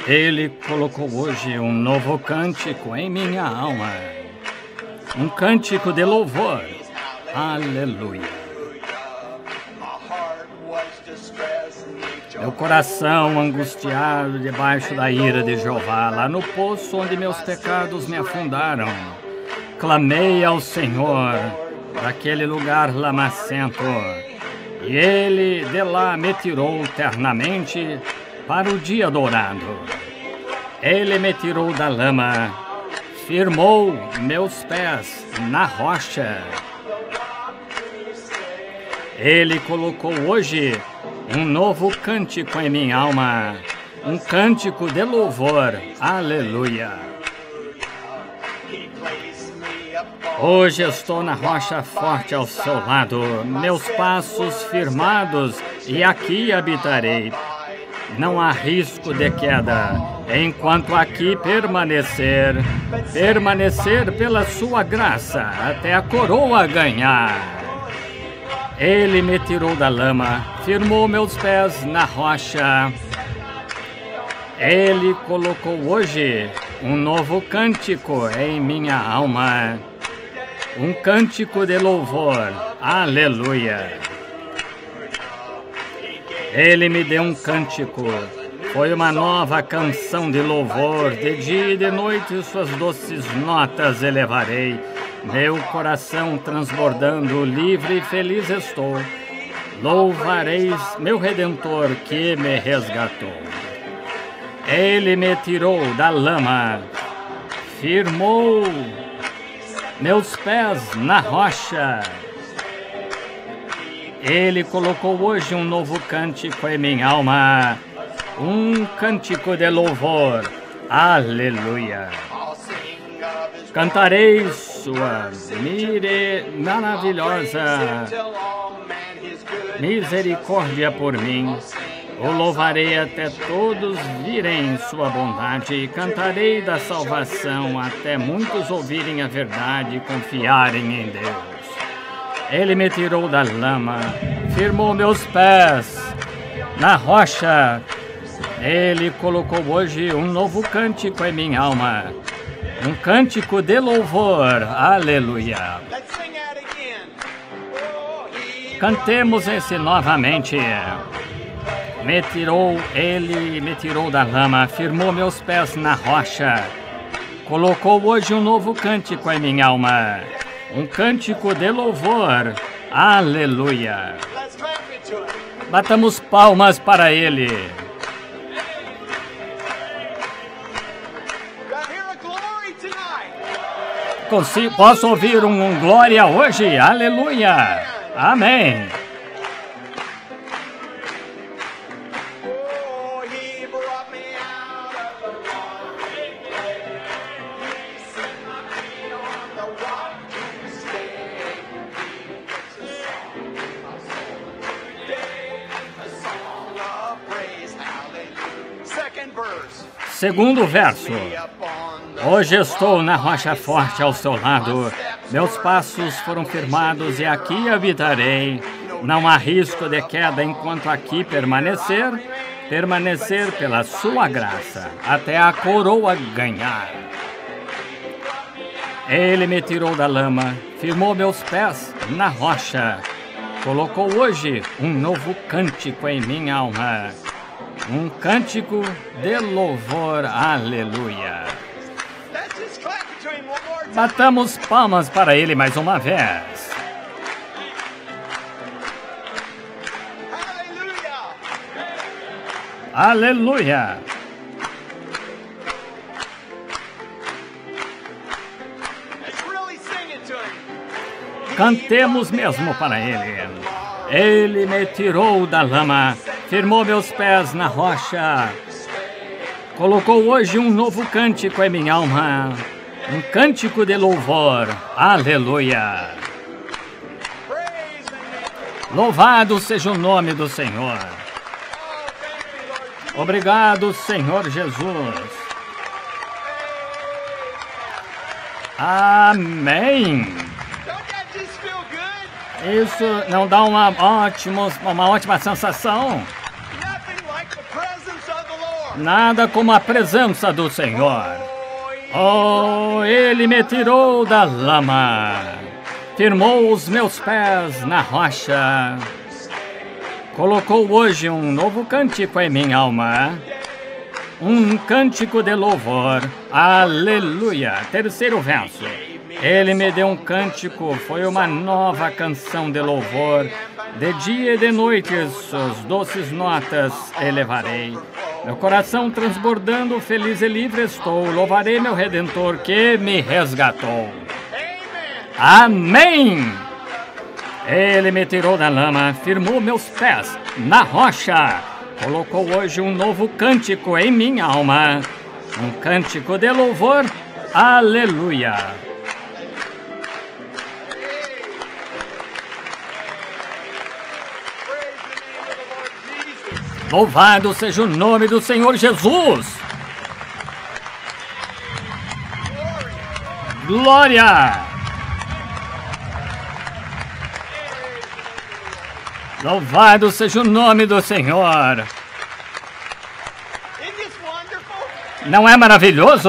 Ele colocou hoje um novo cântico em minha alma, um cântico de louvor. Aleluia. Meu coração angustiado debaixo da ira de Jeová, lá no poço onde meus pecados me afundaram. Clamei ao Senhor daquele lugar lamacento, e Ele de lá me tirou eternamente para o dia dourado. Ele me tirou da lama, firmou meus pés na rocha. Ele colocou hoje um novo cântico em minha alma, um cântico de louvor. Aleluia. Hoje estou na rocha forte ao seu lado, meus passos firmados, e aqui habitarei. Não há risco de queda, enquanto aqui permanecer pela sua graça, até a coroa ganhar. Ele me tirou da lama, firmou meus pés na rocha. Ele colocou hoje um novo cântico em minha alma, um cântico de louvor. Aleluia. Ele me deu um cântico, foi uma nova canção de louvor, de dia e de noite suas doces notas elevarei. Meu coração transbordando, livre e feliz estou. Louvareis meu Redentor que me resgatou. Ele me tirou da lama, firmou meus pés na rocha. Ele colocou hoje um novo cântico em minha alma, um cântico de louvor. Aleluia. Cantarei sua maravilhosa misericórdia por mim. O louvarei até todos virem sua bondade, e cantarei da salvação até muitos ouvirem a verdade e confiarem em Deus. Ele me tirou da lama, firmou meus pés na rocha. Ele colocou hoje um novo cântico em minha alma, um cântico de louvor. Aleluia. Cantemos esse novamente. Ele me tirou da lama, firmou meus pés na rocha. Colocou hoje um novo cântico em minha alma, um cântico de louvor. Aleluia. Batamos palmas para Ele. Posso ouvir um glória hoje? Aleluia! Amém! Segundo verso. Hoje estou na rocha forte ao seu lado, meus passos foram firmados e aqui habitarei. Não há risco de queda enquanto aqui permanecer pela sua graça, até a coroa ganhar. Ele me tirou da lama, firmou meus pés na rocha, colocou hoje um novo cântico em minha alma, um cântico de louvor. Aleluia. Batamos palmas para Ele mais uma vez. Aleluia. Cantemos mesmo para Ele. Ele me tirou da lama, firmou meus pés na rocha. Colocou hoje um novo cântico em minha alma, um cântico de louvor. Aleluia. Louvado seja o nome do Senhor. Obrigado, Senhor Jesus. Amém. Isso não dá uma ótima sensação? Nada como a presença do Senhor. Oh, Ele me tirou da lama, firmou os meus pés na rocha. Colocou hoje um novo cântico em minha alma, um cântico de louvor. Aleluia. Terceiro verso. Ele me deu um cântico, foi uma nova canção de louvor. De dia e de noite, suas doces notas elevarei. Meu coração transbordando, feliz e livre estou. Louvarei meu Redentor que me resgatou. Amém! Ele me tirou da lama, firmou meus pés na rocha. Colocou hoje um novo cântico em minha alma, um cântico de louvor. Aleluia! Louvado seja o nome do Senhor Jesus! Glória! Louvado seja o nome do Senhor! Não é maravilhoso?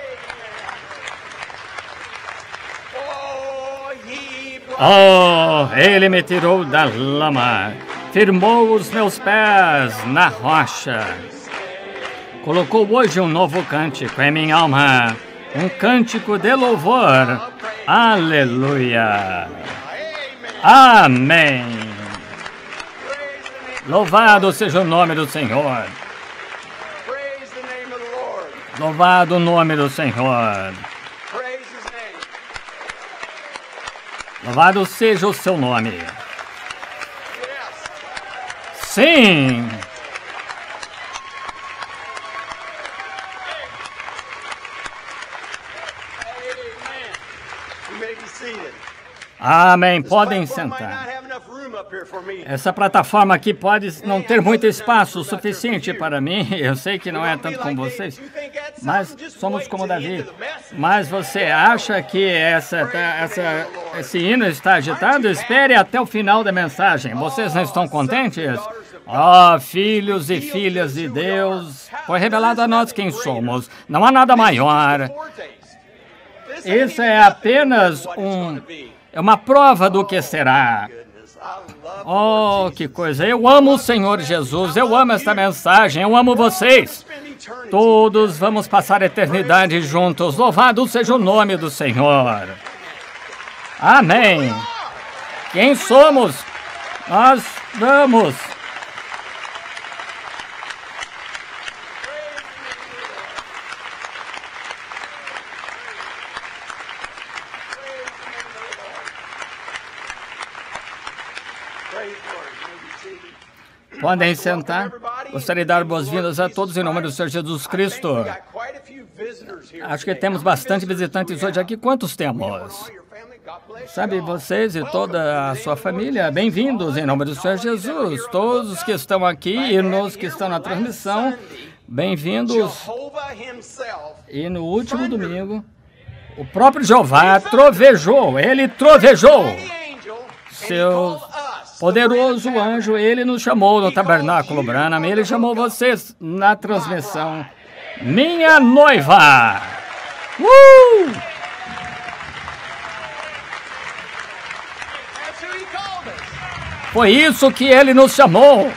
Oh, Ele me tirou da lama, firmou os meus pés na rocha. Colocou hoje um novo cântico em minha alma, um cântico de louvor. Aleluia! Amém! Louvado seja o nome do Senhor. Louvado o nome do Senhor. Louvado seja o seu nome. Sim! Amém. Podem sentar. Essa plataforma aqui pode não ter muito espaço suficiente para mim. Eu sei que não é tanto com vocês, mas somos como Davi. Mas você acha que esse hino está agitado? Espere até o final da mensagem. Vocês não estão contentes? Ó, filhos e filhas de Deus, foi revelado a nós quem somos. Não há nada maior. Isso é apenas uma prova do que será. Oh, que coisa. Eu amo o Senhor Jesus, eu amo esta mensagem, eu amo vocês. Todos vamos passar a eternidade juntos. Louvado seja o nome do Senhor. Amém. Quem somos? Nós vamos. Podem sentar. Gostaria de dar boas-vindas a todos em nome do Senhor Jesus Cristo. Acho que temos bastante visitantes hoje aqui. Quantos temos? Sabe, vocês e toda a sua família, bem-vindos em nome do Senhor Jesus. Todos os que estão aqui e nos que estão na transmissão, bem-vindos. E no último domingo, o próprio Jeová trovejou, ele trovejou. Seu poderoso anjo, ele nos chamou no Tabernáculo Branham, ele chamou vocês na transmissão. Minha noiva! Foi isso que ele nos chamou.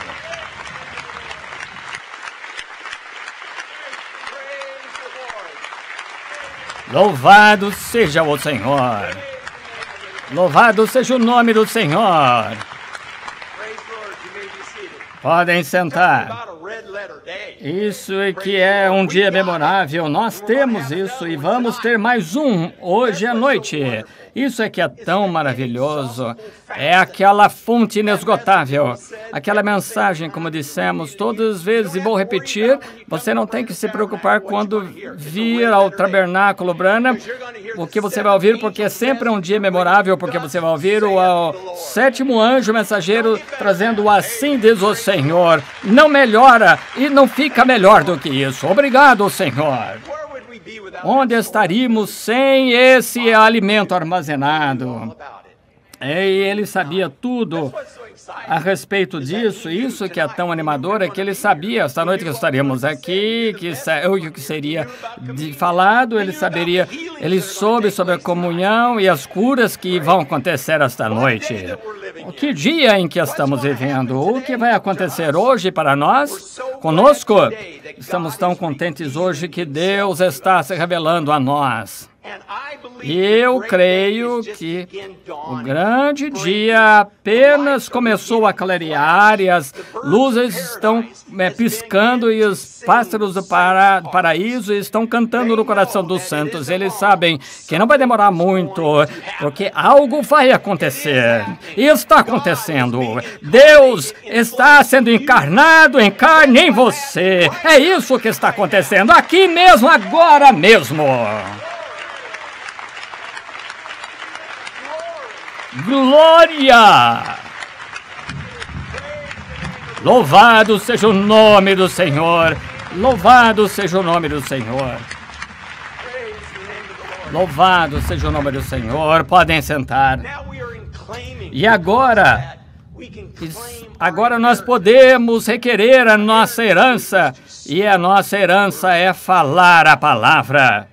Louvado seja o Senhor. Louvado seja o nome do Senhor. Podem sentar. Isso é que é um dia memorável. Nós temos isso e vamos ter mais um hoje à noite. Isso é que é tão maravilhoso. É aquela fonte inesgotável. Aquela mensagem, como dissemos todas as vezes, e vou repetir, você não tem que se preocupar quando vir ao Tabernáculo Branham, o que você vai ouvir, porque sempre é um dia memorável, porque você vai ouvir o sétimo anjo mensageiro trazendo assim diz o Senhor. Não melhora e não fica melhor do que isso. Obrigado, Senhor. Onde estaríamos sem esse alimento armazenado? E ele sabia tudo a respeito disso. Isso que é tão animador é que ele sabia esta noite que estaríamos aqui, o que seria falado, ele saberia, ele soube sobre a comunhão e as curas que vão acontecer esta noite. Que dia em que estamos vivendo? O que vai acontecer hoje para nós? Conosco? Estamos tão contentes hoje que Deus está se revelando a nós. E eu creio que o grande dia apenas começou a clarear e as luzes estão piscando e os pássaros do paraíso estão cantando no coração dos santos. Eles sabem que não vai demorar muito, porque algo vai acontecer. E está acontecendo. Deus está sendo encarnado em carne em você. É isso que está acontecendo aqui mesmo, agora mesmo. Glória! Louvado seja o nome do Senhor! Louvado seja o nome do Senhor! Louvado seja o nome do Senhor! Podem sentar. E agora nós podemos requerer a nossa herança, e a nossa herança é falar a palavra.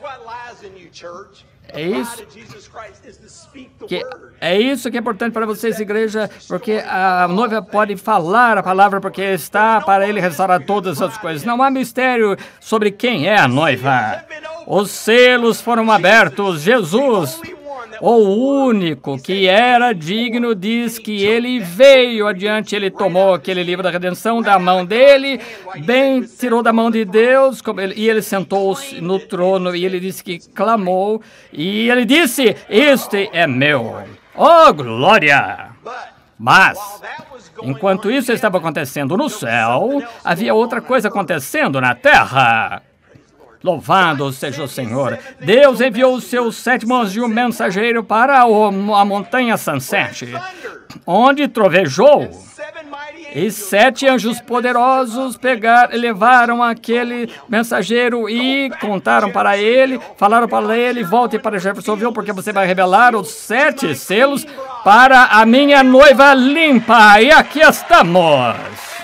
É isso que é importante para vocês, igreja, porque a noiva pode falar a palavra, porque está para ele restaurar todas as coisas. Não há mistério sobre quem é a noiva. Os selos foram abertos. Jesus, o único que era digno, diz que ele veio adiante, ele tomou aquele livro da redenção da mão dele, bem tirou da mão de Deus, e ele sentou-se no trono, e ele disse que clamou, e ele disse, este é meu. Oh, glória! Mas, enquanto isso estava acontecendo no céu, havia outra coisa acontecendo na terra. Louvado seja o Senhor. Deus enviou o seu 7º anjo mensageiro para a montanha Sunset, onde trovejou. E 7 anjos poderosos levaram aquele mensageiro e contaram para ele, falaram para ele, volte para Jeffersonville, porque você vai revelar os 7 selos para a minha noiva limpa. E aqui estamos.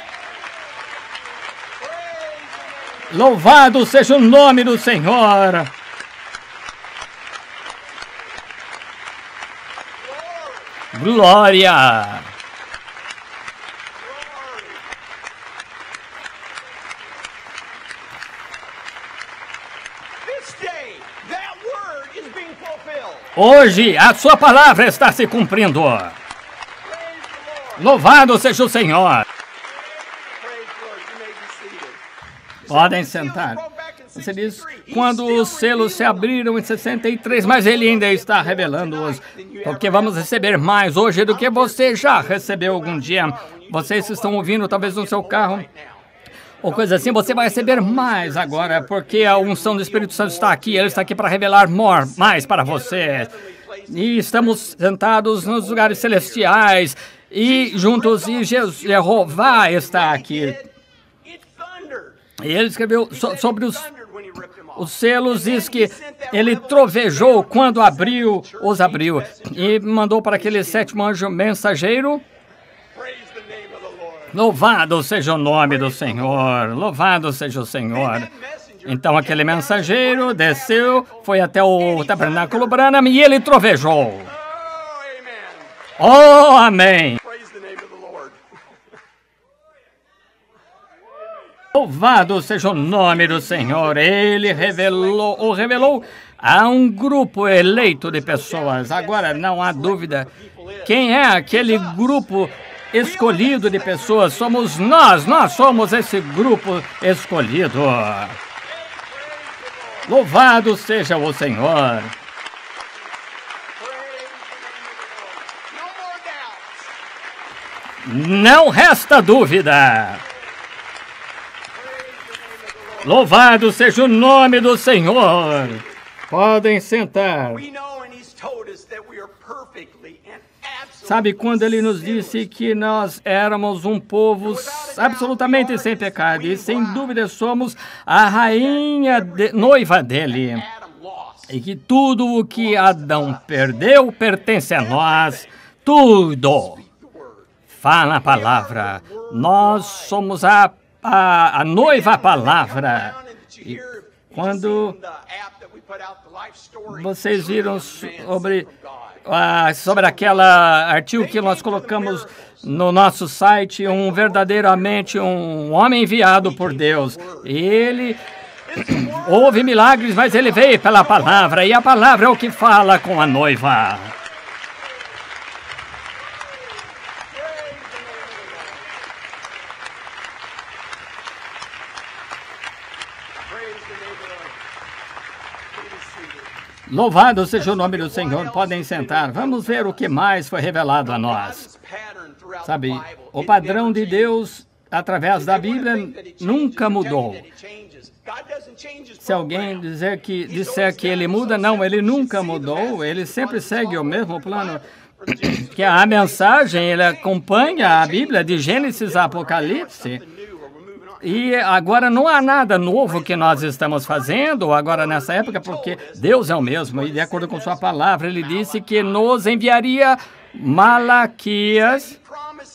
Louvado seja o nome do Senhor. Glória. Hoje a sua palavra está se cumprindo. Louvado seja o Senhor. Podem sentar. Você diz, quando os selos se abriram em 63, mas ele ainda está revelando-os, porque vamos receber mais hoje do que você já recebeu algum dia. Vocês estão ouvindo, talvez no seu carro, ou coisa assim, você vai receber mais agora, porque a unção do Espírito Santo está aqui, ele está aqui para revelar mais para você. E estamos sentados nos lugares celestiais, e juntos, e Jeová está aqui. E ele escreveu sobre os selos, diz que ele trovejou quando os abriu, e mandou para aquele 7º anjo mensageiro. Louvado seja o nome do Senhor, louvado seja o Senhor. Então aquele mensageiro desceu, foi até o tabernáculo Branham e ele trovejou. Oh, amém. Louvado seja o nome do Senhor. Ele revelou a um grupo eleito de pessoas. Agora, não há dúvida. Quem é aquele grupo escolhido de pessoas? Somos nós. Nós somos esse grupo escolhido. Louvado seja o Senhor. Não resta dúvida. Louvado seja o nome do Senhor. Podem sentar. Sabe quando ele nos disse que nós éramos um povo absolutamente sem pecado? E sem dúvida somos a rainha noiva dele. E que tudo o que Adão perdeu pertence a nós, tudo. Fala a palavra. Nós somos a noiva, a palavra. E quando vocês viram sobre aquele artigo que nós colocamos no nosso site, verdadeiramente um homem enviado por Deus. Ele houve milagres, mas ele veio pela palavra, e a palavra é o que fala com a noiva. Louvado seja o nome do Senhor. Podem sentar. Vamos ver o que mais foi revelado a nós. Sabe, o padrão de Deus através da Bíblia nunca mudou. Se alguém disser que ele muda, não, ele nunca mudou. Ele sempre segue o mesmo plano. Que a mensagem, ele acompanha a Bíblia de Gênesis a Apocalipse. E agora não há nada novo que nós estamos fazendo agora nessa época, porque Deus é o mesmo. E de acordo com sua palavra, ele disse que nos enviaria Malaquias.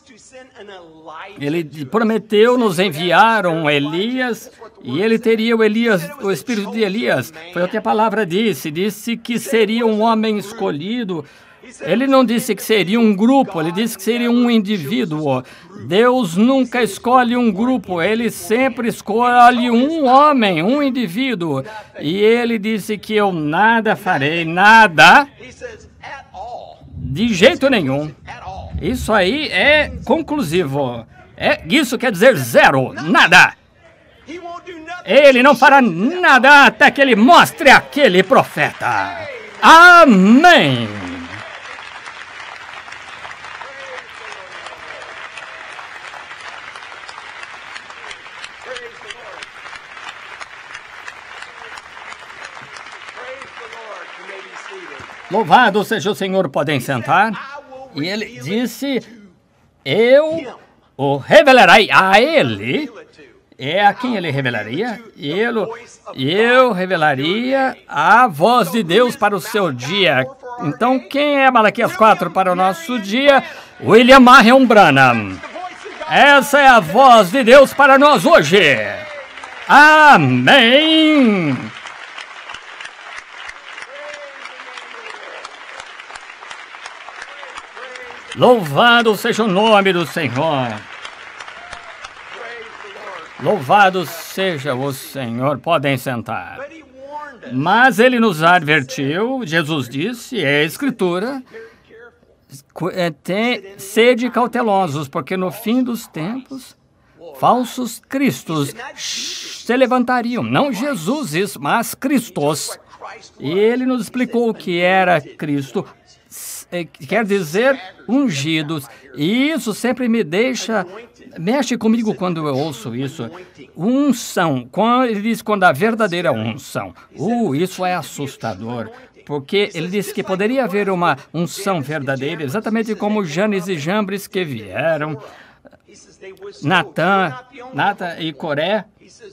Ele prometeu nos enviar um Elias, e ele teria o espírito de Elias. Foi o que a palavra disse. Disse que seria um homem escolhido. Ele não disse que seria um grupo, ele disse que seria um indivíduo. Deus nunca escolhe um grupo, ele sempre escolhe um homem, um indivíduo. E ele disse que eu nada farei, nada, de jeito nenhum. Isso aí é conclusivo. Isso quer dizer zero, nada. Ele não fará nada até que ele mostre aquele profeta. Amém. Louvado seja o Senhor, podem sentar. E ele disse, eu o revelarei a ele. É a quem ele revelaria? Eu revelaria a voz de Deus para o seu dia. Então, quem é Malaquias 4 para o nosso dia? William Marion Branham. Essa é a voz de Deus para nós hoje. Amém. Louvado seja o nome do Senhor. Louvado seja o Senhor. Podem sentar. Mas ele nos advertiu, Jesus disse, é a Escritura, sede cautelosos, porque no fim dos tempos, falsos cristos se levantariam. Não Jesus, isso, mas Cristos. E ele nos explicou o que era Cristo. Quer dizer, ungidos. E isso sempre mexe comigo quando eu ouço isso. Unção. Ele diz quando a verdadeira unção. Isso é assustador. Porque ele disse que poderia haver uma unção verdadeira, exatamente como Janes e Jambres que vieram. Datã e Coré,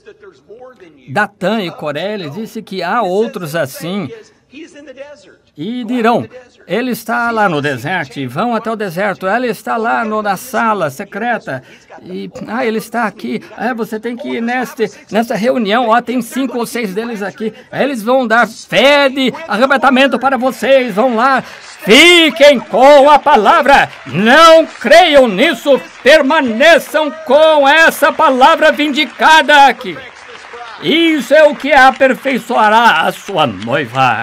ele disse que há outros assim. E dirão, ele está lá no deserto, e vão até o deserto. Ele está lá na sala secreta. E, ele está aqui. Você tem que ir nessa reunião. Tem 5 ou 6 deles aqui. Eles vão dar fé de arrebatamento para vocês. Vão lá. Fiquem com a palavra. Não creiam nisso. Permaneçam com essa palavra vindicada aqui. Isso é o que aperfeiçoará a sua noiva.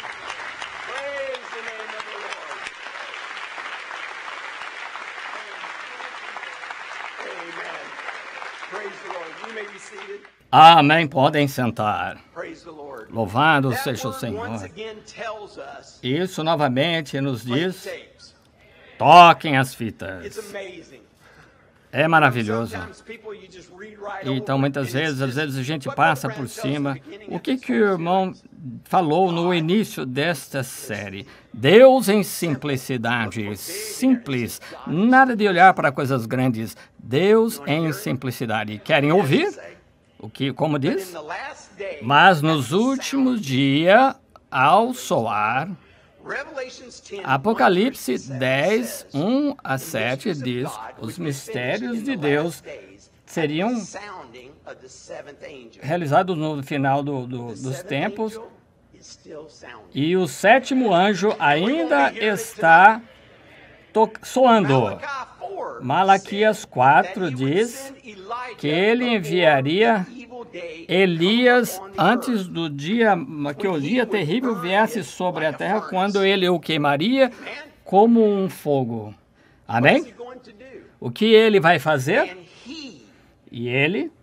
Amém. Podem sentar. Louvado seja o Senhor. Isso novamente nos diz, toquem as fitas. É maravilhoso. Então, muitas vezes, às vezes a gente passa por cima. O que o irmão falou no início desta série? Deus em simplicidade, simples, nada de olhar para coisas grandes. Deus em simplicidade. Querem ouvir? Como diz? Mas nos últimos dias, ao soar, Apocalipse 10, 1 a 7 diz, os mistérios de Deus seriam realizados no final dos tempos, e o sétimo anjo ainda está soando. Malaquias 4 diz que ele enviaria Elias antes do dia, que o dia terrível viesse sobre a terra, quando ele o queimaria como um fogo. Amém? O que ele vai fazer? E ele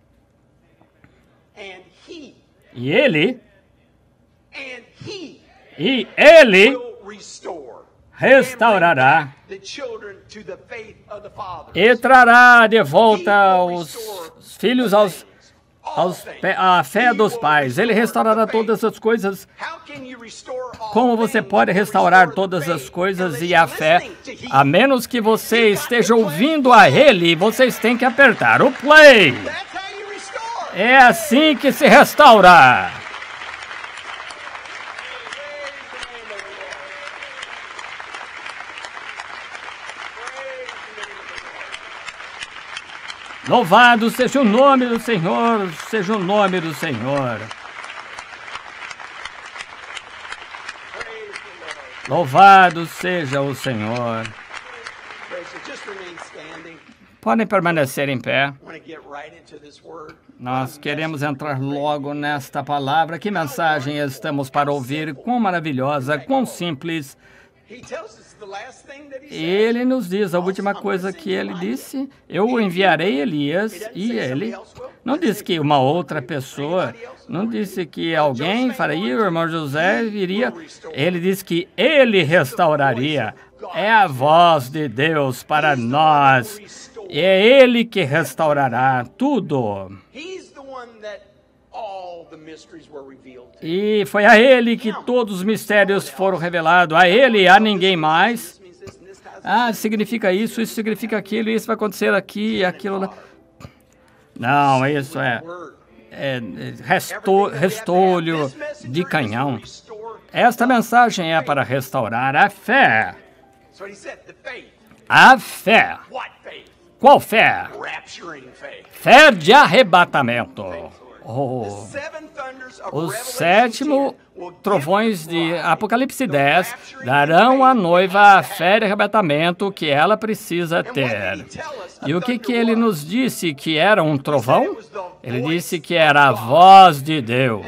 restaurará e trará de volta os filhos à fé dos pais. Ele restaurará todas as coisas. Como você pode restaurar todas as coisas e a fé? A menos que você esteja ouvindo a Ele, vocês têm que apertar o play. É assim que se restaura. Louvado seja o nome do Senhor, seja o nome do Senhor. Louvado seja o Senhor. Podem permanecer em pé. Nós queremos entrar logo nesta palavra. Que mensagem estamos para ouvir? Quão maravilhosa, quão simples. Ele nos diz a última coisa que ele disse: eu enviarei Elias, e ele não disse que uma outra pessoa, não disse que alguém faria, o irmão José viria. Ele disse que ele restauraria. É a voz de Deus para nós. É ele que restaurará tudo. E foi a ele que todos os mistérios foram revelados. A ele, a ninguém mais. Ah, significa isso significa aquilo, isso vai acontecer aqui e aquilo lá. Não, isso é restolho de canhão. Esta mensagem é para restaurar a fé. A fé. Qual fé? Fé de arrebatamento. Oh. Os 7 trovões de Apocalipse 10 darão à noiva a fé de arrebatamento que ela precisa ter. E o que ele nos disse que era um trovão? Ele disse que era a voz de Deus.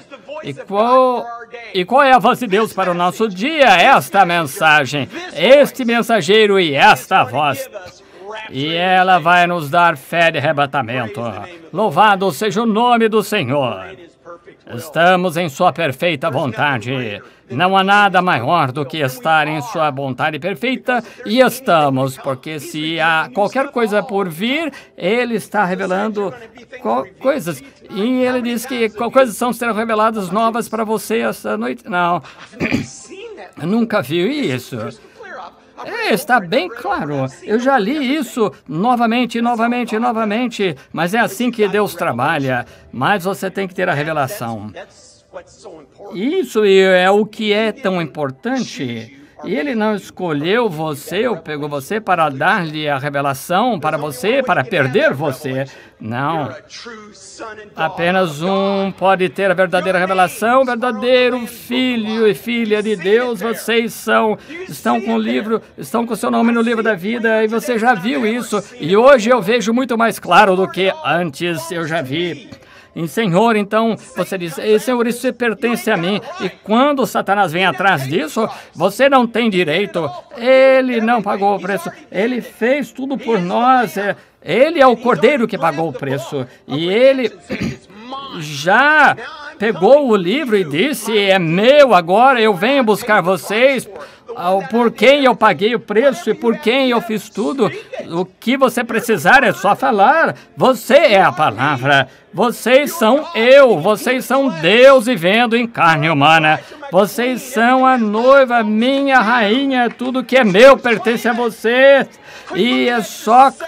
E qual é a voz de Deus para o nosso dia? Esta mensagem, este mensageiro e esta voz. E ela vai nos dar fé de arrebatamento. Louvado seja o nome do Senhor. Estamos em sua perfeita vontade. Não há nada maior do que estar em sua vontade perfeita, e estamos, porque se há qualquer coisa por vir, ele está revelando coisas. E ele diz que coisas serão reveladas novas para você esta noite. Não, eu nunca vi isso. Está bem claro. Eu já li isso novamente, mas é assim que Deus trabalha. Mas você tem que ter a revelação. Isso é o que é tão importante. E ele não escolheu você ou pegou você para dar-lhe a revelação para você, para perder você. Não. Apenas um pode ter a verdadeira revelação, o verdadeiro filho e filha de Deus. Vocês estão com o livro, estão com o seu nome no livro da vida, e você já viu isso. E hoje eu vejo muito mais claro do que antes eu já vi. Em Senhor, então, você diz, Senhor, isso pertence a mim. E quando Satanás vem atrás disso, você não tem direito. Ele não pagou o preço. Ele fez tudo por nós. Ele é o Cordeiro que pagou o preço. E ele já pegou o livro e disse, é meu agora, eu venho buscar vocês. Por quem eu paguei o preço e por quem eu fiz tudo. O que você precisar é só falar. Você é a palavra. Vocês são vocês são Deus vivendo em carne humana. Vocês são a noiva, minha rainha, tudo que é meu pertence a vocês. E é só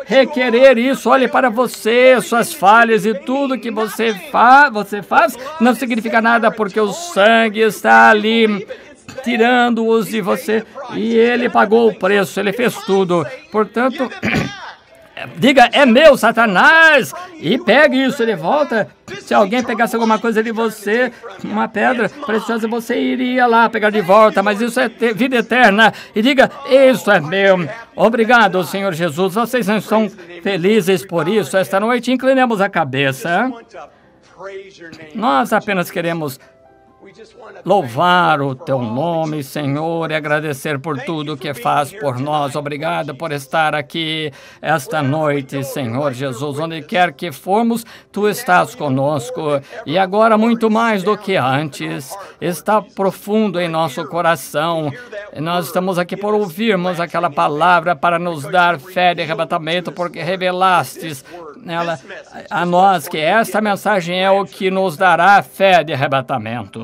requerer isso. Olhe para você, suas falhas e tudo que você faz não significa nada, porque o sangue está ali tirando-os de você, e ele pagou o preço, ele fez tudo. Portanto, diga: é meu, Satanás, e pegue isso de volta. Se alguém pegasse alguma coisa de você, uma pedra preciosa, você iria lá pegar de volta, mas isso é vida eterna. E diga: isso é meu. Obrigado, Senhor Jesus. Vocês não estão felizes por isso? Esta noite inclinemos a cabeça. Nós apenas queremos louvar o teu nome, Senhor, e agradecer por tudo que faz por nós. Obrigado por estar aqui esta noite, Senhor Jesus. Onde quer que formos, tu estás conosco. E agora, muito mais do que antes, está profundo em nosso coração. E nós estamos aqui por ouvirmos aquela palavra para nos dar fé de arrebatamento, porque revelastes nela a nós que esta mensagem é o que nos dará fé de arrebatamento.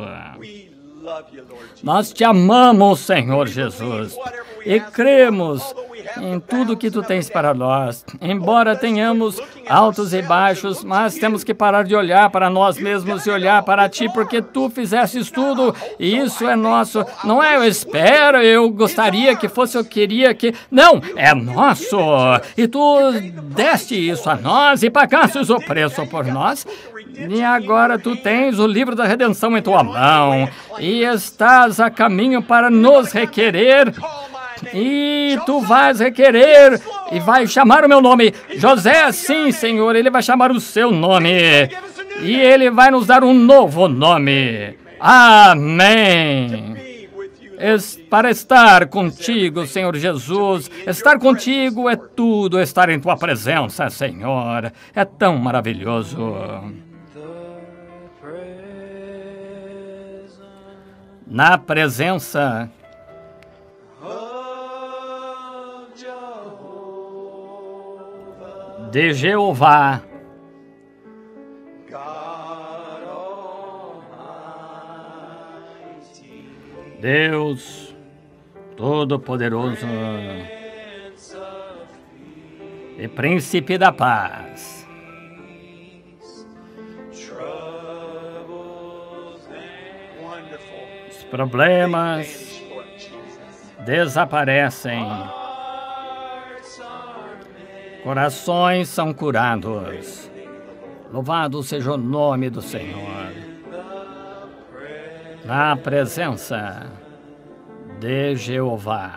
Nós te amamos, Senhor Jesus, e cremos em tudo que tu tens para nós. Embora tenhamos altos e baixos, mas temos que parar de olhar para nós mesmos e olhar para ti, porque tu fizestes tudo e isso é nosso. Não é eu espero, eu gostaria que fosse, eu queria que... Não, é nosso. E tu deste isso a nós e pagastes o preço por nós. E agora tu tens o livro da redenção em tua mão e estás a caminho para nos requerer. E tu vais requerer e vai chamar o meu nome. José, sim, Senhor, ele vai chamar o seu nome. E ele vai nos dar um novo nome. Amém. Para estar contigo, Senhor Jesus. Estar contigo é tudo, estar em tua presença, Senhor. É tão maravilhoso. Na presença de Jeová, Deus Todo-Poderoso e Príncipe da Paz, os problemas desaparecem. Corações são curados. Louvado seja o nome do Senhor. Na presença de Jeová.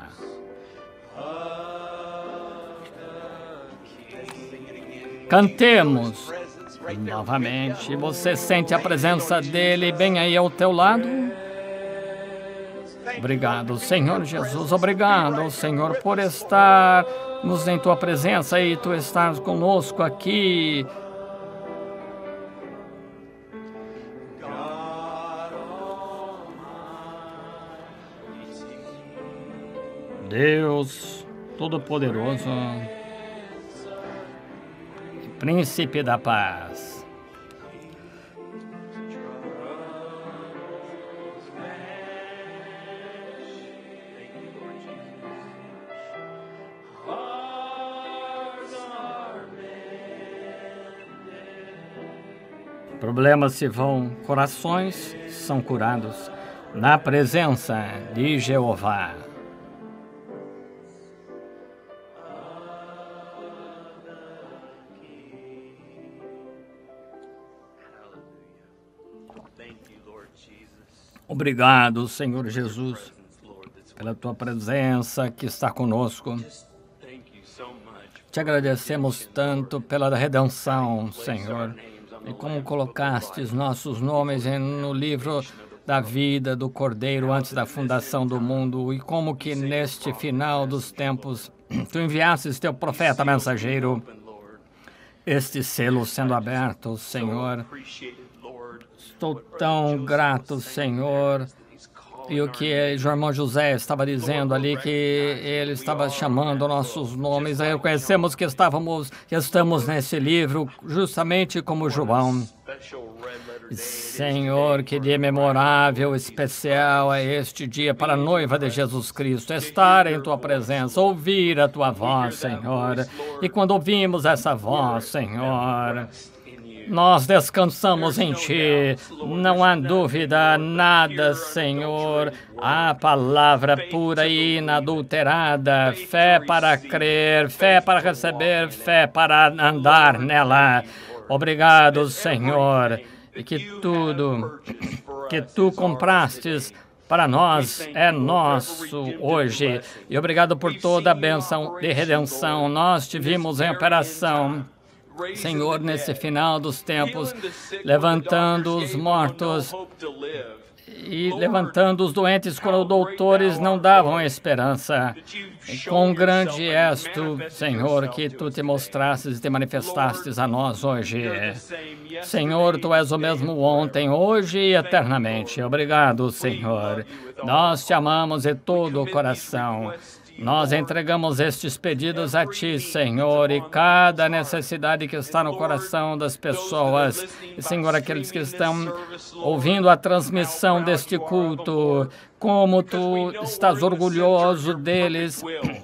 Cantemos novamente. Você sente a presença dele bem aí ao teu lado? Obrigado, Senhor Jesus. Obrigado, Senhor, por estarmos em tua presença e tu estás conosco aqui. Deus Todo-Poderoso, Príncipe da Paz. Problemas se vão, corações são curados na presença de Jeová. Obrigado, Senhor Jesus, pela tua presença que está conosco. Te agradecemos tanto pela redenção, Senhor, e como colocastes nossos nomes no livro da vida do Cordeiro antes da fundação do mundo, e como que neste final dos tempos tu enviastes teu profeta mensageiro, este selo sendo aberto, Senhor. Estou tão grato, Senhor. E o que o irmão José estava dizendo ali, que ele estava chamando nossos nomes. Aí reconhecemos que estamos nesse livro, justamente como João. Senhor, que dia memorável, especial é este dia para a noiva de Jesus Cristo, estar em Tua presença, ouvir a Tua voz, Senhor. E quando ouvimos essa voz, Senhor, nós descansamos em Ti, não há dúvida, nada, Senhor. A palavra pura e inadulterada, fé para crer, fé para receber, fé para andar nela. Obrigado, Senhor, e que tudo que Tu comprastes para nós é nosso hoje. E obrigado por toda a bênção de redenção. Nós te vimos em operação, Senhor, nesse final dos tempos, levantando os mortos e levantando os doentes quando os doutores não davam esperança. E com grande és Tu, Senhor, que Tu te mostrastes e te manifestastes a nós hoje. Senhor, Tu és o mesmo ontem, hoje e eternamente. Obrigado, Senhor. Nós te amamos de todo o coração. Nós entregamos estes pedidos a Ti, Senhor, e cada necessidade que está no coração das pessoas. E, Senhor, aqueles que estão ouvindo a transmissão deste culto, como Tu estás orgulhoso deles,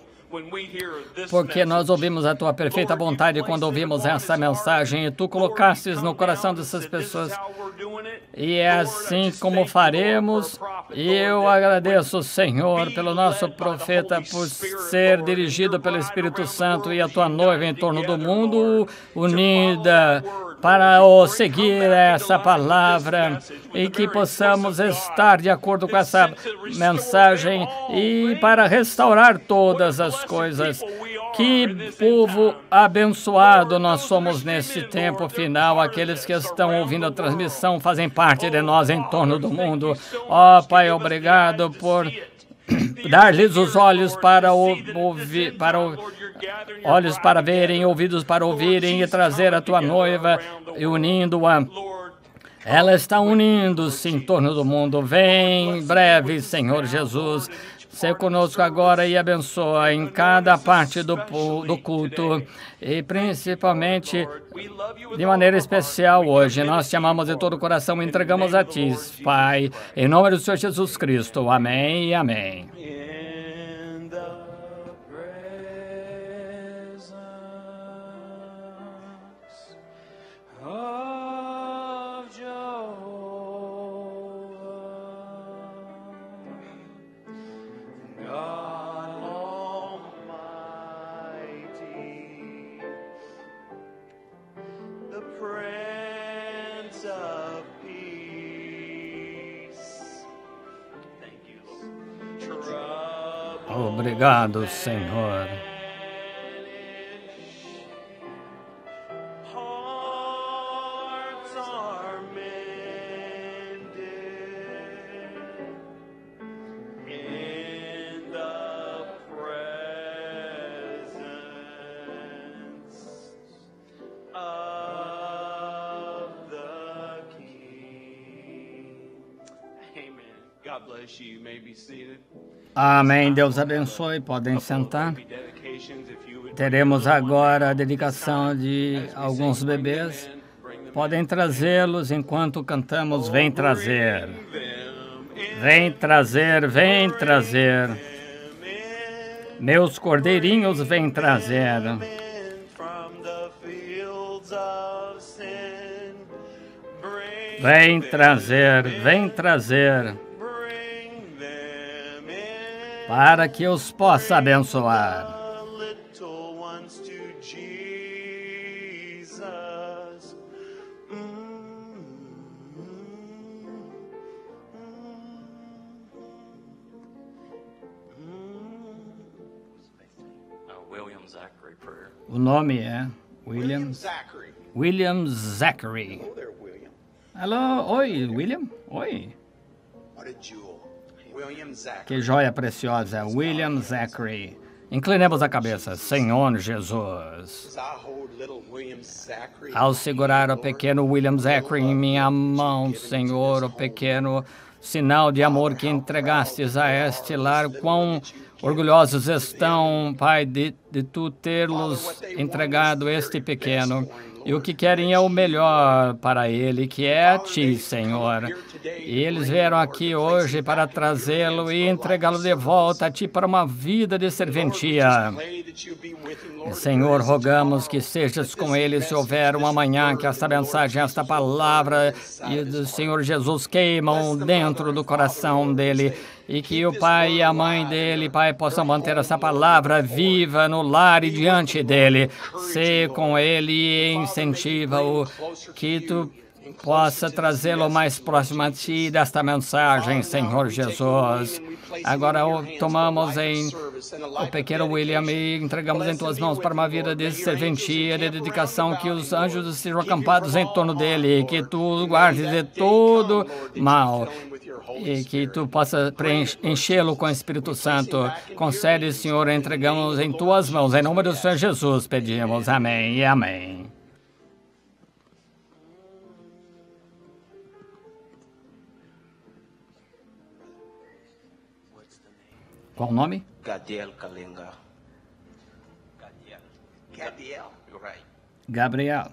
porque nós ouvimos a Tua perfeita vontade quando ouvimos essa mensagem e Tu colocastes no coração dessas pessoas. E é assim como faremos. E eu agradeço, Senhor, pelo nosso profeta, por ser dirigido pelo Espírito Santo e a Tua noiva em torno do mundo, unida para seguir essa palavra e que possamos estar de acordo com essa mensagem e para restaurar todas as coisas. Que povo abençoado nós somos nesse tempo final. Aqueles que estão ouvindo a transmissão fazem parte de nós em torno do mundo. Ó Pai, obrigado por dar-lhes os olhos para ouvir, olhos para verem, ouvidos para ouvirem e trazer a Tua noiva e unindo-a. Ela está unindo-se em torno do mundo. Vem em breve, Senhor Jesus. Seja conosco agora e abençoa em cada parte do culto e principalmente de maneira especial hoje. Nós te amamos de todo o coração e entregamos a Ti, Pai, em nome do Senhor Jesus Cristo. Amém e amém. Obrigado, Senhor. Amém. Deus abençoe. Podem sentar. Teremos agora a dedicação de alguns bebês. Podem trazê-los enquanto cantamos Vem Trazer. Vem trazer, vem trazer. Meus cordeirinhos, vem trazer. Vem trazer, vem trazer. Para que os possa abençoar. O nome é William Zachary. Alô, oi, William. Oi. Que joia preciosa, William Zachary. Inclinemos a cabeça, Senhor Jesus. Ao segurar o pequeno William Zachary em minha mão, Senhor, o pequeno sinal de amor que entregastes a este lar, quão orgulhosos estão, Pai, de Tu ter-los entregado este pequeno. e o que querem é o melhor para ele, que é a Ti, Senhor. E eles vieram aqui hoje para trazê-lo e entregá-lo de volta a Ti para uma vida de serventia. Senhor, rogamos que sejas com ele se houver uma manhã, que esta mensagem, esta palavra e do Senhor Jesus queimam dentro do coração dele e que o pai e a mãe dele, Pai, possam manter essa palavra viva no lar e diante dele. Sê com ele e incentiva-o, que Tu possa trazê-lo mais próximo a Ti desta mensagem, Senhor Jesus. Agora tomamos o pequeno William e entregamos em Tuas mãos para uma vida de serventia, de dedicação, que os anjos estejam acampados em torno dele, que Tu o guardes de todo mal e que Tu possa enchê-lo com o Espírito Santo. Concede, Senhor, entregamos em Tuas mãos. Em nome do Senhor Jesus pedimos. Amém e amém. Qual o nome? Gadiel Kalenga. Gadiel. You're right. Gabriel.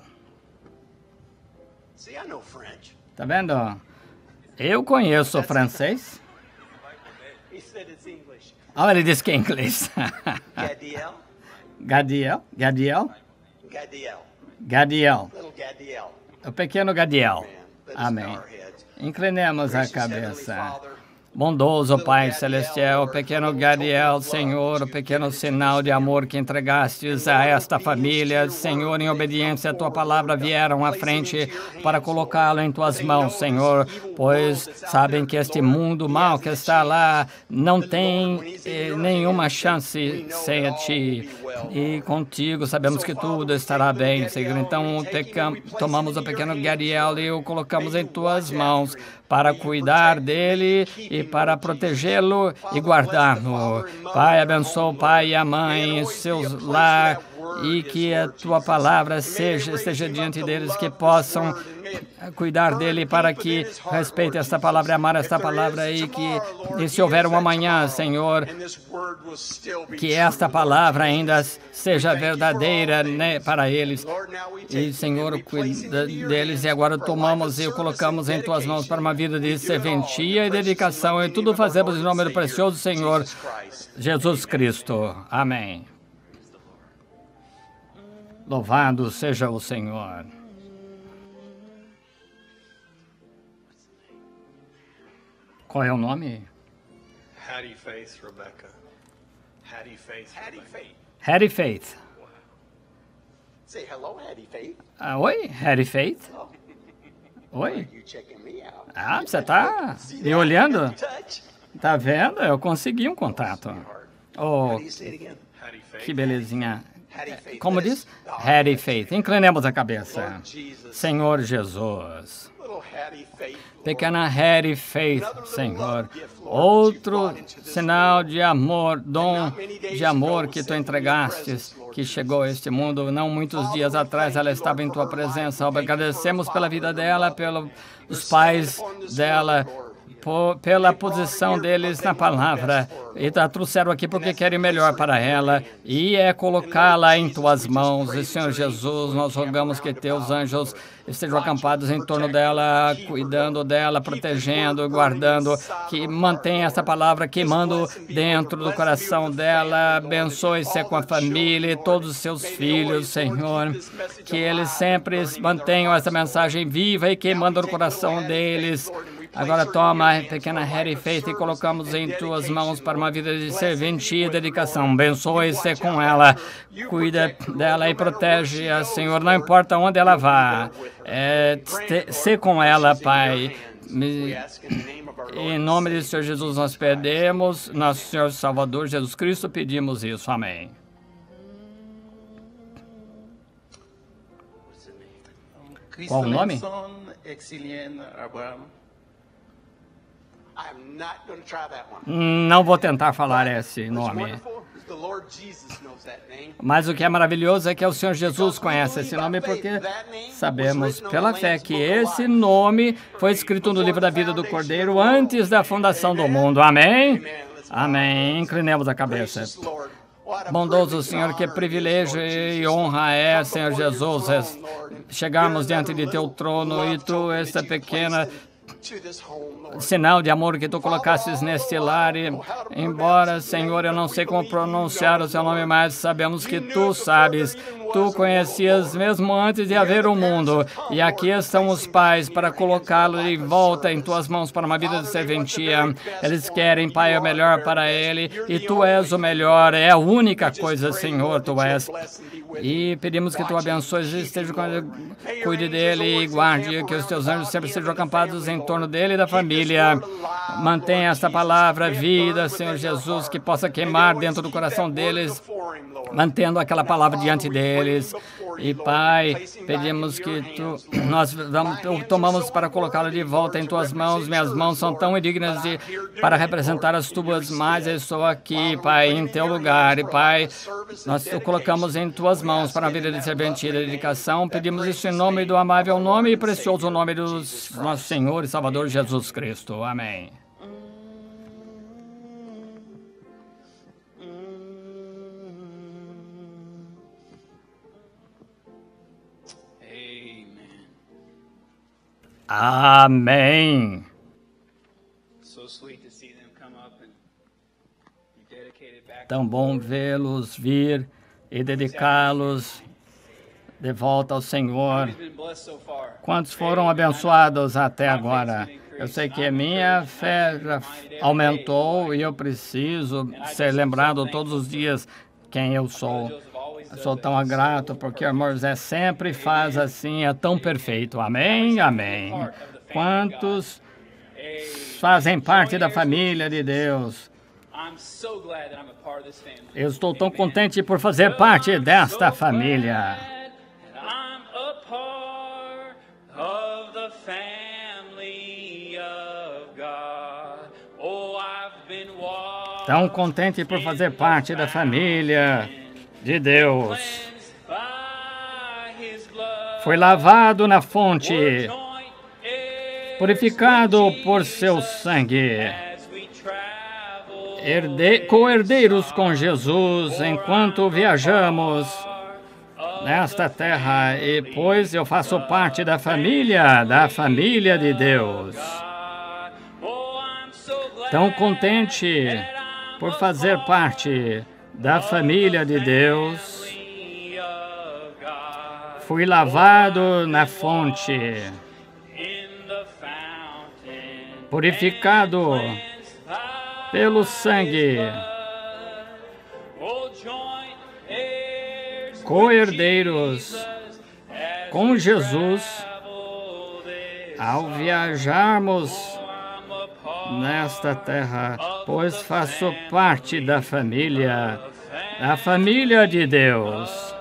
See, I know French. Tá vendo? Eu conheço francês. He said it's English. Ah, ele disse que é inglês. Gadiel. Gadiel. Gadiel. Gadiel. Gadiel. Little Gadiel. O pequeno Gadiel. Man, let us Amém. bow our heads. Inclinemos a Gracious Heavenly cabeça. Father, Bondoso Pai Celestial, o pequeno Gadiel, Senhor, o pequeno sinal de amor que entregastes a esta família, Senhor, em obediência à Tua palavra, vieram à frente para colocá-lo em Tuas mãos, Senhor, pois sabem que este mundo mal que está lá não tem nenhuma chance sem a Ti. E contigo sabemos que tudo estará bem, Senhor. Então tomamos o pequeno Gadiel e o colocamos em Tuas mãos para cuidar dele e para protegê-lo e guardá-lo. Pai, abençoa o pai e a mãe, seus lar, e que a Tua palavra esteja diante deles, que possam cuidar dele para que respeite esta palavra e amar esta palavra e se houver uma manhã, Senhor, que esta palavra ainda seja verdadeira, né, para eles. E, Senhor, cuida deles e agora tomamos e o colocamos em Tuas mãos para uma vida de serventia e dedicação e tudo fazemos em nome do precioso Senhor Jesus Cristo. Amém. Louvado seja o Senhor. Qual é o nome? Hattie Faith, Rebecca. Hattie Faith. Hattie Faith. Hattie Faith. Say hello, Hattie Faith. Ah, oi, Hattie Faith. Oi. You checking me out. Ah, você está me olhando? Touch. Tá vendo? Eu consegui um contato. Oh, How do you say it again? Hattie Faith. que belezinha. Hattie Faith. Como diz? Hattie Faith. Inclinemos a cabeça. Jesus. Senhor Jesus. Little Hattie Faith. Pequena Hattie Faith, Senhor. Outro sinal de amor, dom de amor que Tu entregastes, que chegou a este mundo. Não muitos dias atrás ela estava em Tua presença. Agradecemos pela vida dela, pelos pais dela, pela posição deles na palavra. E a trouxeram aqui porque querem melhor para ela. E é colocá-la em Tuas mãos. E, Senhor Jesus, nós rogamos que Teus anjos estejam acampados em torno dela, cuidando dela, protegendo, guardando, que mantenha essa palavra queimando dentro do coração dela. Abençoe-se com a família e todos os seus filhos, Senhor. Que eles sempre mantenham essa mensagem viva e queimando no coração deles. Agora toma a pequena Hattie Faith e colocamos em Tuas mãos para uma vida de serventia e dedicação. Abençoe-se com ela, cuida dela e protege-a, Senhor, não importa onde ela vá. Ser com ela, Pai. Em nome do Senhor Jesus nós pedimos, nosso Senhor Salvador Jesus Cristo, pedimos isso. Amém. Qual o nome? I'm not going to try that one. Não vou tentar falar esse What's nome. wonderful is the Lord Jesus knows that name. Mas o que é maravilhoso é que o Senhor Jesus conhece esse nome porque sabemos pela fé que esse nome foi escrito no livro da vida do Cordeiro antes da fundação do mundo. Amém? Amém. Inclinemos a cabeça. Gracious Lord, Bondoso Senhor, que privilégio e honra é, Senhor Jesus, chegarmos diante de Teu trono e Tu, esta pequena sinal de amor que Tu colocastes neste lar. E, embora, Senhor, eu não sei como pronunciar o Seu nome, mas sabemos que Tu sabes. Tu conhecias mesmo antes de haver o mundo. E aqui estão os pais para colocá-lo de volta em Tuas mãos para uma vida de serventia. Eles querem, Pai, o melhor para ele. E Tu és o melhor. É a única coisa, Senhor, Tu és. E pedimos que Tu abençoes e esteja com ele, cuide dele e guarde, que os Teus anjos sempre sejam acampados em torno dele e da família. Mantenha esta palavra vida, Senhor Jesus, que possa queimar dentro do coração deles, mantendo aquela palavra diante deles. E, Pai, pedimos que nós tomamos para colocá-lo de volta em Tuas mãos. Minhas mãos são tão indignas para representar as Tuas, mas eu estou aqui, Pai, em Teu lugar. E, Pai, nós o colocamos em Tuas mãos para a vida de serventia e dedicação. Pedimos isso em nome do amável nome e precioso nome do nosso Senhor e Salvador Jesus Cristo. Amém. Amém. Tão bom vê-los vir e dedicá-los de volta ao Senhor. Quantos foram abençoados até agora? Eu sei que a minha fé já aumentou e eu preciso ser lembrado todos os dias quem eu sou. Eu sou tão grato porque o irmão José sempre faz assim, é tão perfeito. Amém? Amém. Quantos fazem parte da família de Deus? Eu estou tão contente por fazer parte desta família. Tão contente por fazer parte da família de Deus. Foi lavado na fonte, purificado por seu sangue. Co-herdeiros com Jesus enquanto viajamos nesta terra. E pois eu faço parte da família de Deus. Tão contente por fazer parte da família de Deus. Fui lavado na fonte, purificado pelo sangue, co-herdeiros com Jesus ao viajarmos nesta terra, pois faço parte da família de Deus.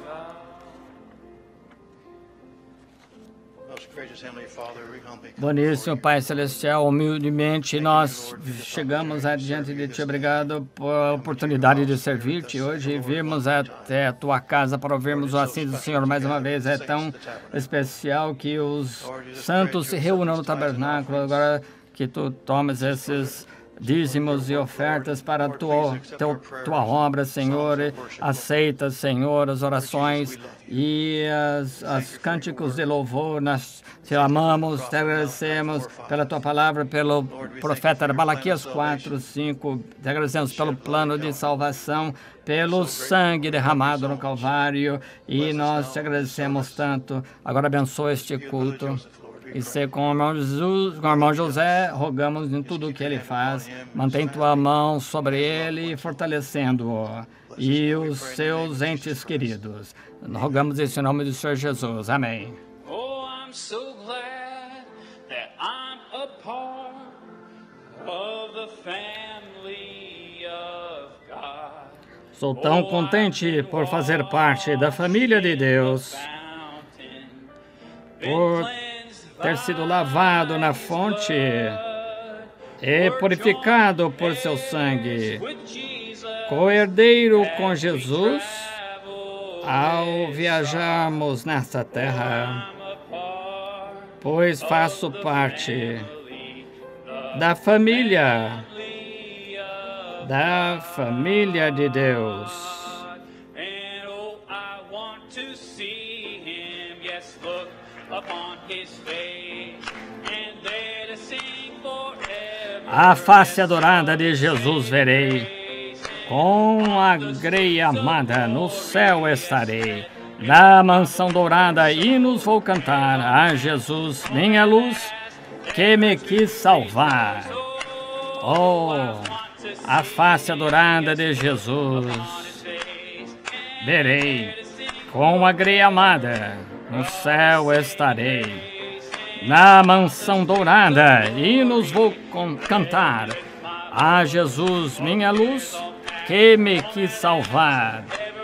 Boníssimo Pai Celestial, humildemente nós chegamos adiante de Ti. Obrigado por a oportunidade de servir-Te hoje e virmos até a Tua casa para ouvirmos o assim do Senhor mais uma vez. É tão especial que os santos se reúnam no tabernáculo. Agora que Tu tomes esses dízimos e ofertas para a tua obra, Senhor. Aceita, Senhor, as orações e os cânticos de louvor. Nós Te amamos, Te agradecemos pela Tua palavra, pelo profeta Malaquias 4:5. Te agradecemos pelo plano de salvação, pelo sangue derramado no Calvário, e nós Te agradecemos tanto. Agora abençoa este culto. E ser com o irmão Jesus, com o irmão José, rogamos em tudo o que ele faz. Mantém Tua mão sobre ele, fortalecendo-o e os seus entes queridos. Rogamos isso em nome do Senhor Jesus. Amém. Oh, I'm so glad that I'm a part of the family of God. Sou tão contente por fazer parte da família de Deus, por ter sido lavado na fonte e purificado por seu sangue, co-herdeiro com Jesus ao viajarmos nesta terra, pois faço parte da família da família de Deus. And oh, I want to see him, yes, look upon his face, and there to sing forever. A face adorada de Jesus verei, com a greia amada no céu estarei. Na mansão dourada hinos vou cantar a Jesus, minha luz, que me quis salvar. Oh, a face adorada de Jesus verei, com a greia amada no céu estarei. Na mansão dourada hinos vou cantar a Jesus, minha luz, que me quis salvar.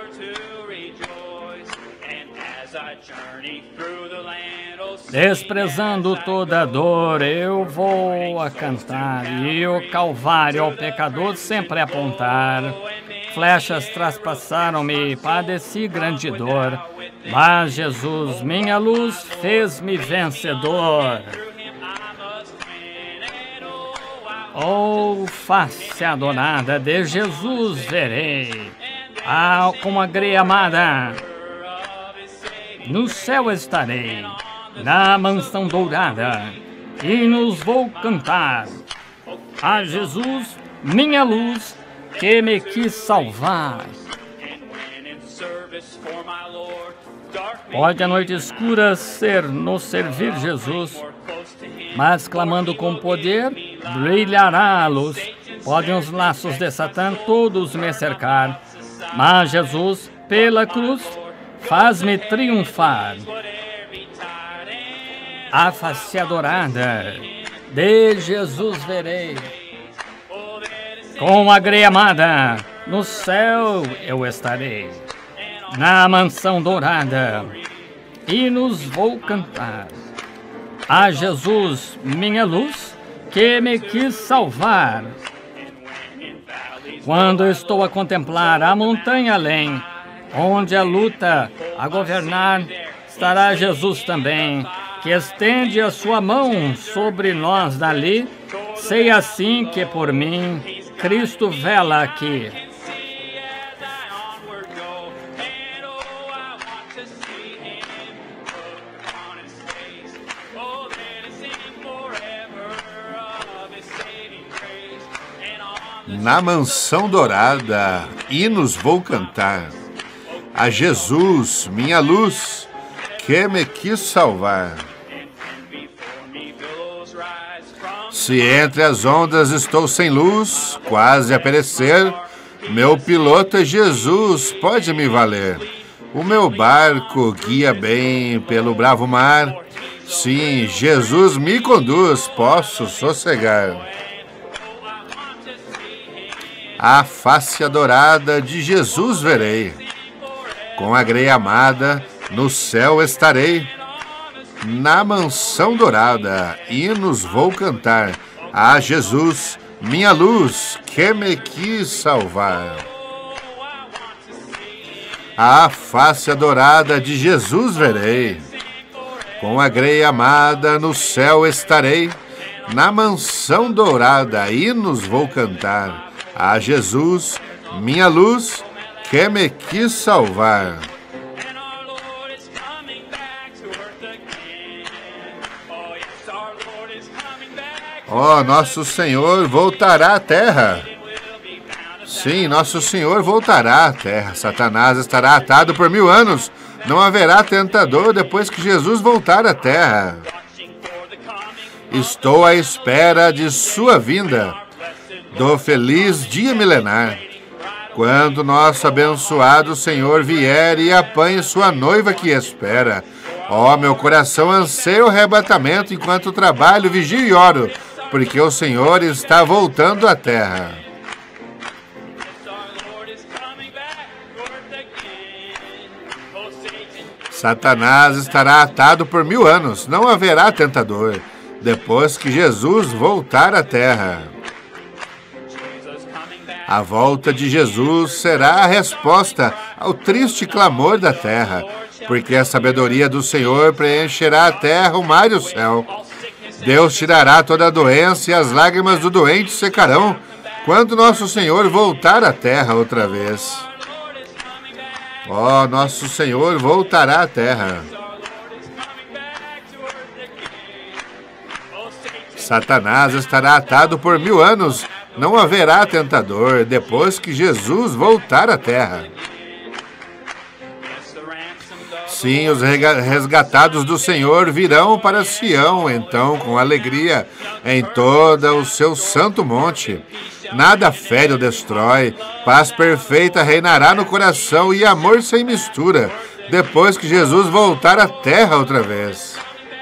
Desprezando toda dor, eu vou a cantar, e o Calvário ao pecador sempre apontar. Flechas traspassaram-me, padeci grande dor, mas Jesus, minha luz, fez-me vencedor. Oh, face adorada de Jesus verei, com a greia amada no céu estarei. Na mansão dourada hinos vou cantar a Jesus, minha luz, que me quis salvar. Pode a noite escura ser nos servir Jesus, mas clamando com poder brilhará a luz. Podem os laços de Satã todos me cercar, mas Jesus pela cruz faz-me triunfar. A face adorada de Jesus verei, com a greia amada no céu eu estarei. Na mansão dourada hinos vou cantar a Jesus, minha luz, que me quis salvar. Quando estou a contemplar a montanha além, onde a luta a governar, estará Jesus também, que estende a sua mão sobre nós dali. Sei assim que por mim Cristo vela aqui. Na mansão dourada hinos vou cantar a Jesus, minha luz, que me quis salvar. Se entre as ondas estou sem luz, quase a perecer, meu piloto é Jesus, pode me valer. O meu barco guia bem pelo bravo mar. Sim, Jesus me conduz, posso sossegar. A face adorada de Jesus verei, com a greia amada no céu estarei. Na mansão dourada hinos vou cantar a Jesus, minha luz, que me quis salvar. A face adorada de Jesus verei, com a greia amada no céu estarei. Na mansão dourada hinos vou cantar a Jesus, minha luz, que me quis salvar. Ó, nosso Senhor voltará à terra. Sim, nosso Senhor voltará à terra. Satanás estará atado por 1000 anos. Não haverá tentador depois que Jesus voltar à terra. Estou à espera de sua vinda, do feliz dia milenar, quando nosso abençoado Senhor vier e apanhe sua noiva que espera. Ó, meu coração anseia o arrebatamento enquanto trabalho, vigio e oro, porque o Senhor está voltando à terra. Satanás estará atado por 1000 anos, não haverá tentador, depois que Jesus voltar à terra. A volta de Jesus será a resposta ao triste clamor da terra, porque a sabedoria do Senhor preencherá a terra, o mar e o céu. Deus tirará toda a doença e as lágrimas do doente secarão. quando nosso Senhor voltar à terra outra vez. Ó, nosso Senhor voltará à terra. Satanás estará atado por 1000 anos. Não haverá tentador depois que Jesus voltar à terra. Sim, os resgatados do Senhor virão para Sião, então, com alegria, em todo o seu santo monte. Nada fere ou destrói, paz perfeita reinará no coração e amor sem mistura, depois que Jesus voltar à terra outra vez.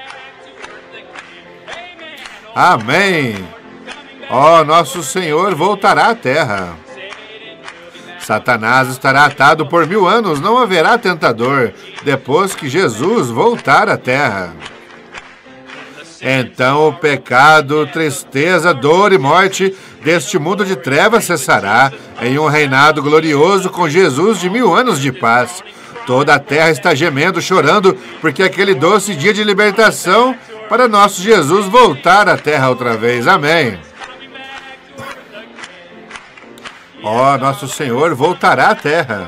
Amém! Ó, nosso Senhor voltará à terra. Satanás estará atado por 1000 anos, não haverá tentador, depois que Jesus voltar à terra. Então o pecado, tristeza, dor e morte deste mundo de trevas cessará, em um reinado glorioso com Jesus de 1000 anos de paz. Toda a terra está gemendo, chorando, porque aquele doce dia de libertação para nosso Jesus voltar à terra outra vez. Amém. Ó, nosso Senhor voltará à terra.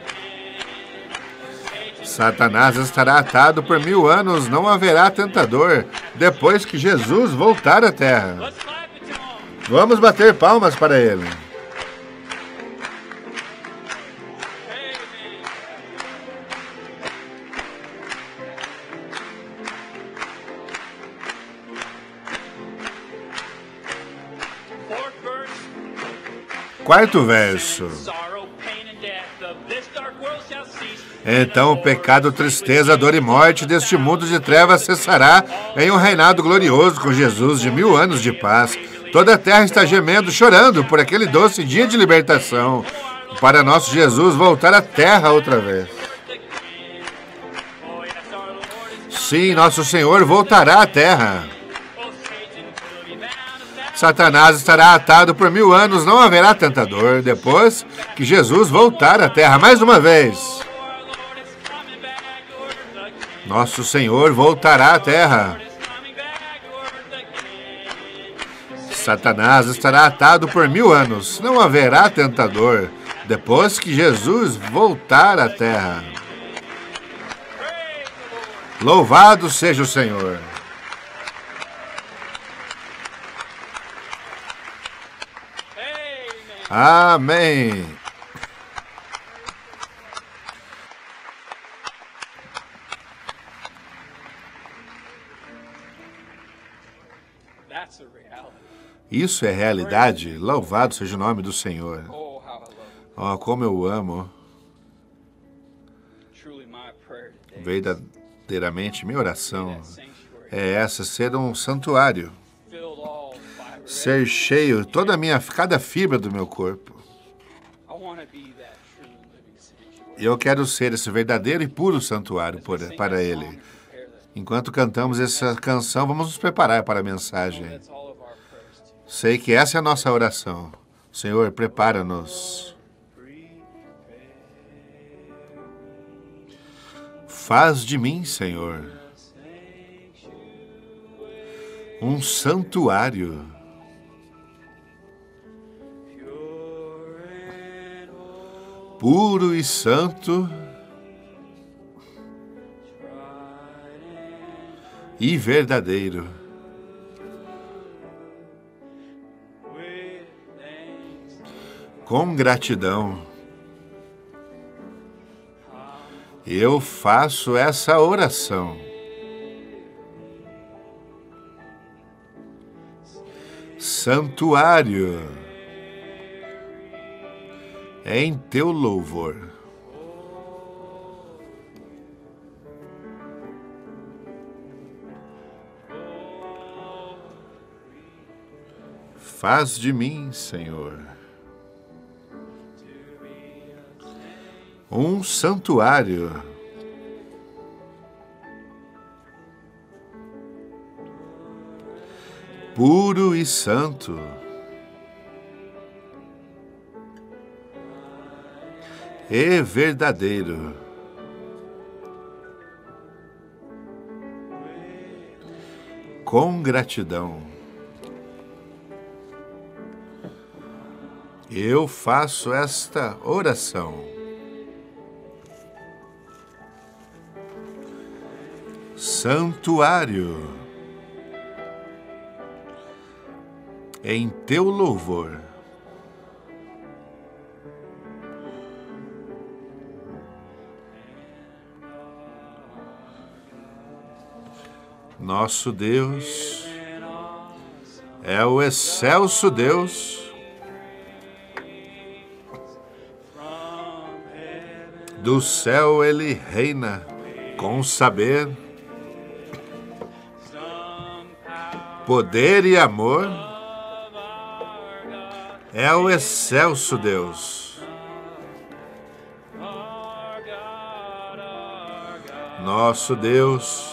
Satanás estará atado por 1000 anos, não haverá tentador, depois que Jesus voltar à terra. Vamos bater palmas para ele. Quarto verso. Então o pecado, tristeza, dor e morte deste mundo de trevas cessará em um reinado glorioso com Jesus de 1000 anos de paz. Toda a terra está gemendo, chorando por aquele doce dia de libertação, para nosso Jesus voltar à terra outra vez. Sim, nosso Senhor voltará à terra. Satanás estará atado por 1000 anos, não haverá tentador, depois que Jesus voltar à terra mais uma vez. Nosso Senhor voltará à terra. Satanás estará atado por 1000 anos, não haverá tentador, depois que Jesus voltar à terra. Louvado seja o Senhor. Amém. Isso é realidade. Louvado seja o nome do Senhor. Oh, como eu amo. Verdadeiramente, minha oração é essa, ser um santuário. Ser cheio, cada fibra do meu corpo. Eu quero ser esse verdadeiro e puro santuário para Ele. Enquanto cantamos essa canção, vamos nos preparar para a mensagem. Sei que essa é a nossa oração. Senhor, prepara-nos. Faz de mim, Senhor, um santuário. Puro e santo e verdadeiro. Com gratidão, eu faço essa oração. Santuário em teu louvor. Faz de mim, Senhor, um santuário puro e santo e verdadeiro. Com gratidão, eu faço esta oração. Santuário, em teu louvor. Nosso Deus é o excelso Deus do céu, ele reina com saber, poder e amor. É o excelso Deus. Nosso Deus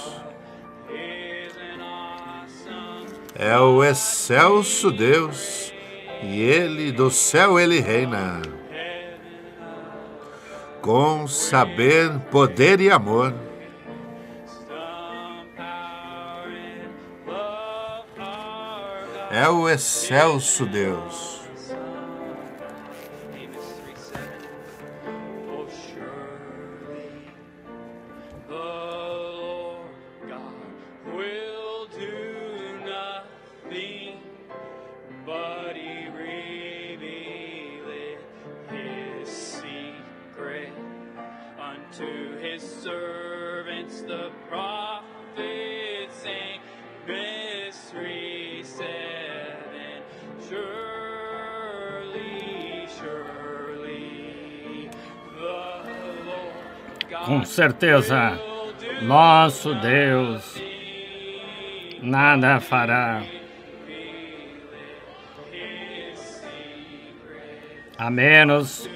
é o excelso Deus, e ele do céu ele reina com saber, poder e amor. É o excelso Deus. To his servants, the prophets, sing mystery 7. Surely, surely, the Lord God Com certeza, nosso Deus nada fará a menos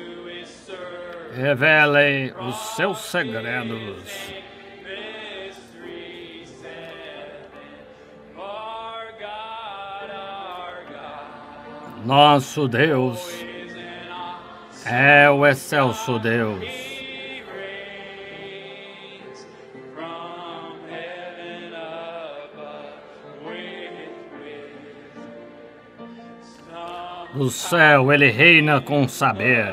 revele os seus segredos. Nosso Deus é o excelso Deus. Do céu ele reina com saber,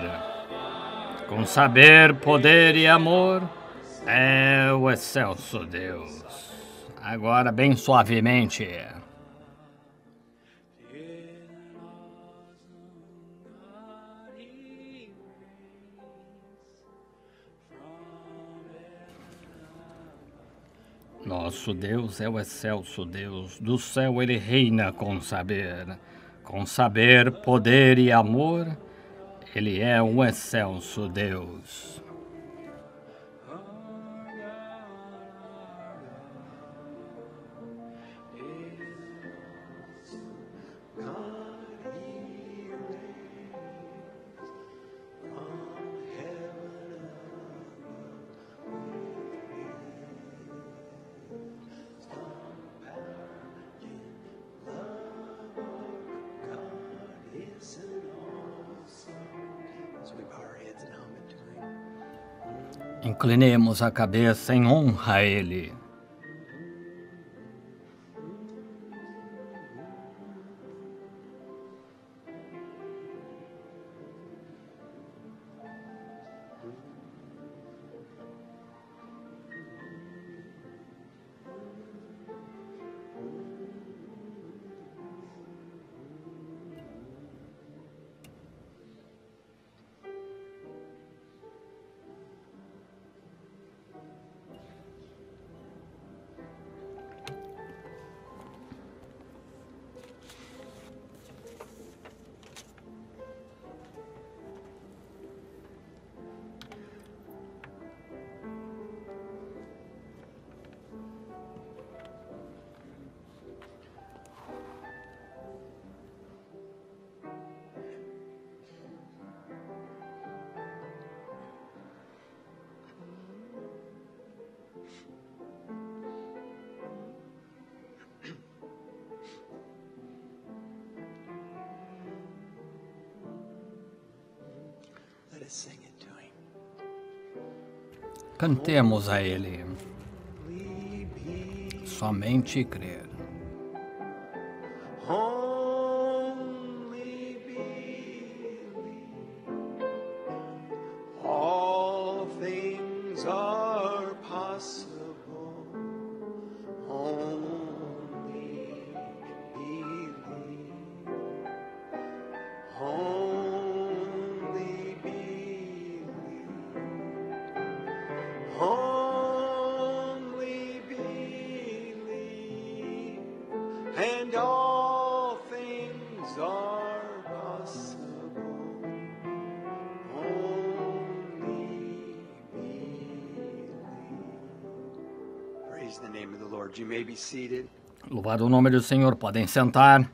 poder e amor. É o excelso Deus. Agora bem suavemente. Nosso Deus é o excelso Deus. Do céu ele reina com saber, poder e amor. Ele é um excelso Deus. Inclinemos a cabeça em honra a Ele. Cantemos a Ele. Somente crer. Only believe. and all things are possible. Only believe. Praise the name of the Lord. You may be seated. Louvado o nome do Senhor, podem sentar.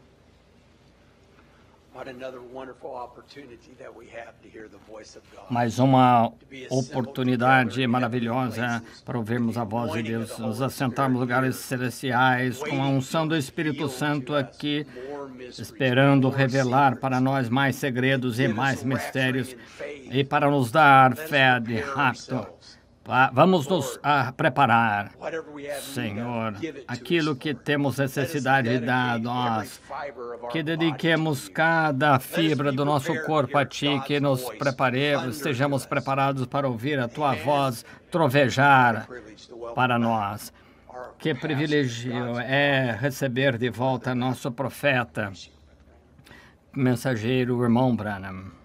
What another wonderful opportunity that we have to hear the voice of God. Mais uma oportunidade maravilhosa para ouvirmos a voz de Deus, nos assentarmos em lugares celestiais, com a unção do Espírito Santo aqui, esperando revelar para nós mais segredos e mais mistérios, e para nos dar fé de rapto. Vamos nos preparar, Senhor, aquilo que temos necessidade de dar a nós, que dediquemos cada fibra do nosso corpo a Ti, que nos preparemos, estejamos preparados para ouvir a Tua voz trovejar para nós. Que privilégio é receber de volta nosso profeta, mensageiro, irmão Branham.